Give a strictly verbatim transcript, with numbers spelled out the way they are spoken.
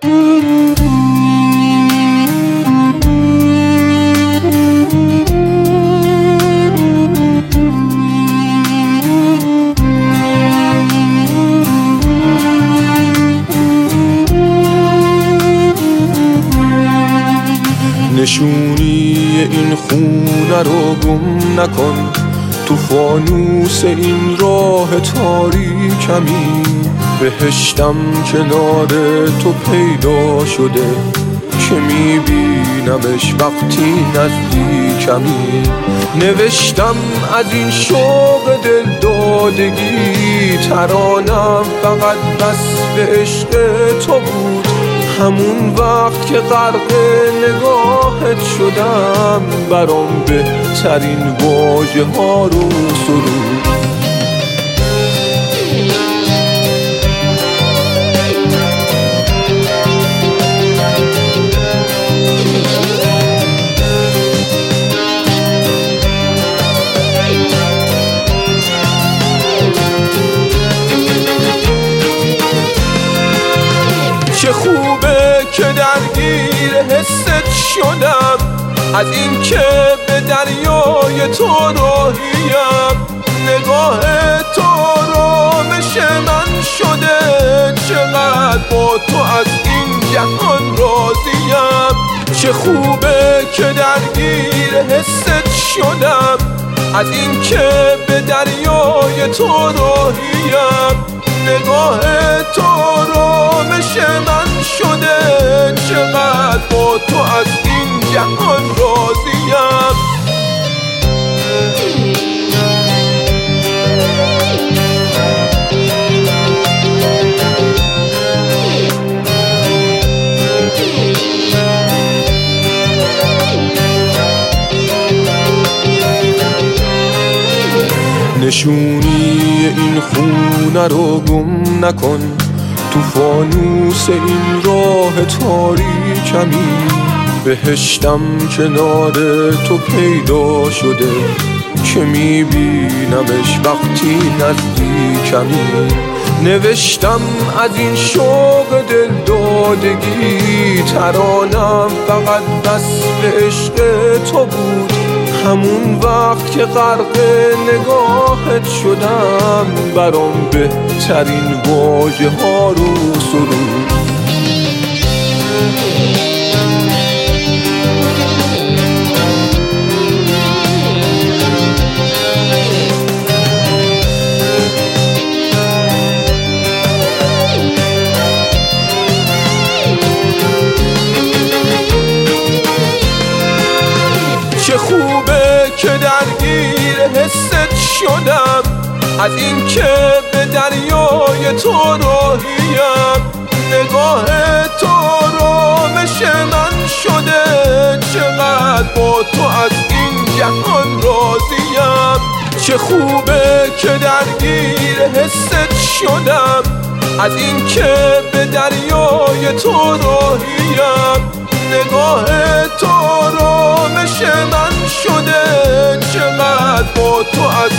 نشونی این خونه رو گم نکن، تو فانوس این راه تاریکمی. بهشتم کنار تو پیدا شده که میبینمش وقتی نزدیکمی. نوشتم از این شوق دل دادگی، ترانم فقط وصف عشق تو بود. همون وقت که غرق نگاهت شدم، برام بهترین واژه ها رو سرود. چه خوبه که درگیر حست شدم، از این که به دریای تو راهیم. نگاه تو رامش من شده، چقدر با تو از این جهان راضیم. چه خوبه که درگیر حست شدم، از این که به دریای تو راهیم. نگاه تو رامش من شده، چقدر با تو از این جهان راضیم. نشونی این خونه رو گم نکن، تو فانوس این راه تاریکمی. بهشتم کنار تو پیدا شده که میبینمش وقتی نزدیکمی. نوشتم از این شوق دل دادگی، ترانم فقط وصف عشق تو بود. همون وقت که غرق نگاهت شدم، برام بهترین واژه ها رو سرود. چه خوبه که درگیر حست شدم، از این که به دریای تو راهیم. نگاه تو رامش من شده، چقدر با تو از این جهان راضیم. چه خوبه که درگیر حست شدم، از این که به دریای تو راهیم. نگاه تو رامش من شده، چقدر با تو از